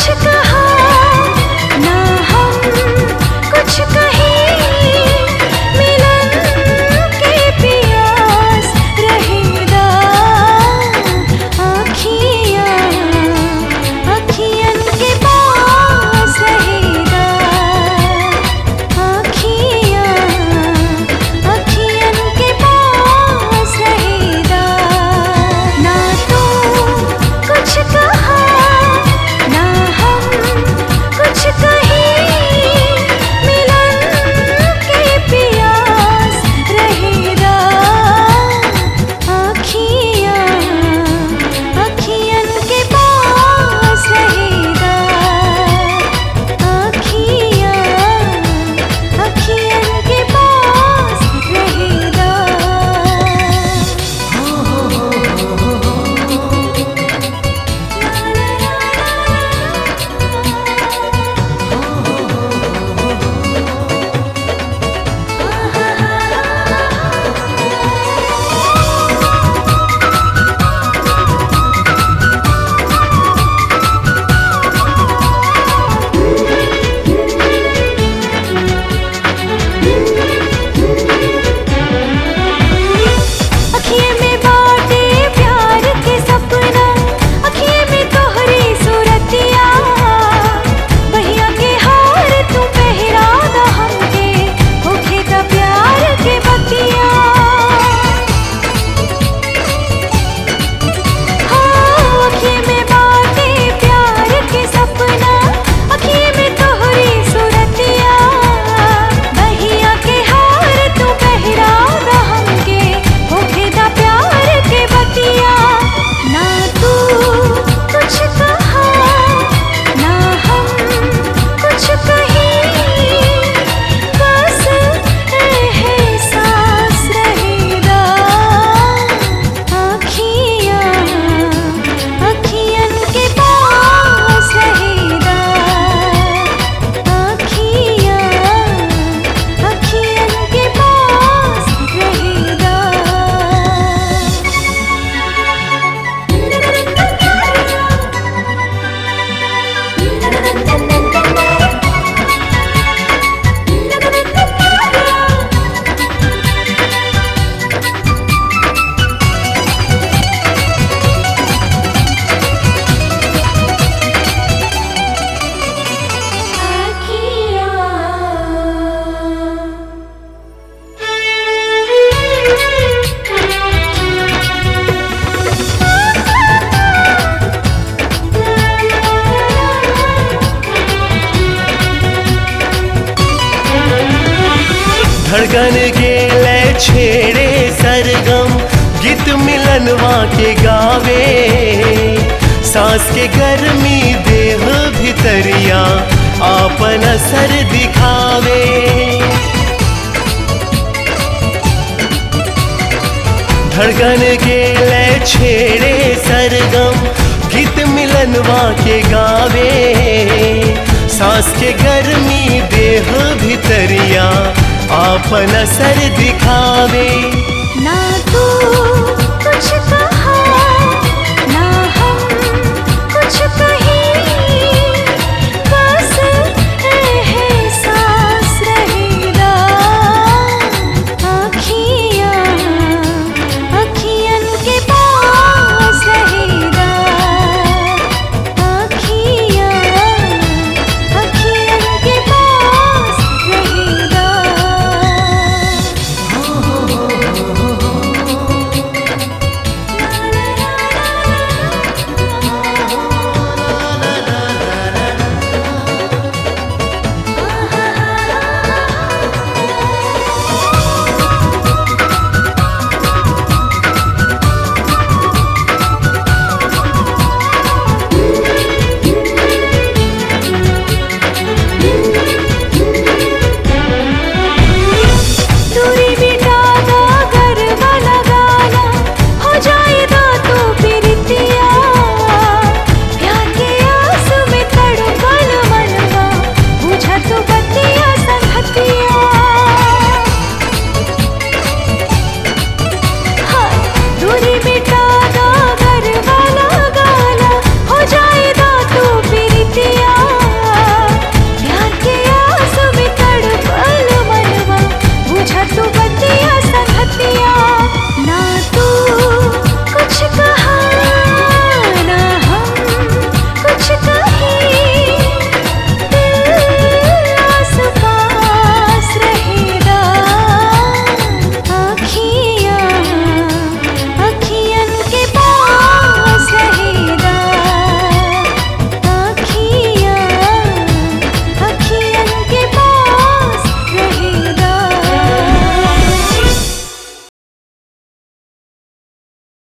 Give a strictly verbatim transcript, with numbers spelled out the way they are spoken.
कुछ कहा ना हम कुछ कहीं, मिलन के प्यास रहेगा आँखियाँ आँखियन के पास रहेगा, आँखियाँ आँखियन के पास रहेगा। ना तो कुछ कहा ना हम कुछ कहीं, मिलन के प्यास रहेगा आँखियाँ आँखियन के पास रहेगा, आँखियाँ आँखियन के पास रहेगा। अखिए में बाटे प्यार के सपना, अखिए में तोहरी सूरतिया, बहिया के हार तू पहरा दा हमके, होखे दा प्यार के बतिया। हाँ, अखिए में बाटे प्यार के सपना, अखिए में तोहरी सूरतिया, बहिया के हार तू पहरा दा हमके, होखे दा प्यार के बतिया। ना तू कुछ कहा ना हम कुछ कहीं, बस एहसास रहेगा आँखियाँ आँखियन के पास रहेगा, आँखियाँ आँखियन के पास रहेगा। धड़कन के ले छेड़े सरगम, गीत मिलनवा के गावे, सांस के गर्मी देह भितरिया आपन असर दिखावे। धड़कन के ले छेड़े सरगम, गीत मिलनवा के गावे, सांस के गर्मी देह भितरिया आपन असर दिखावे।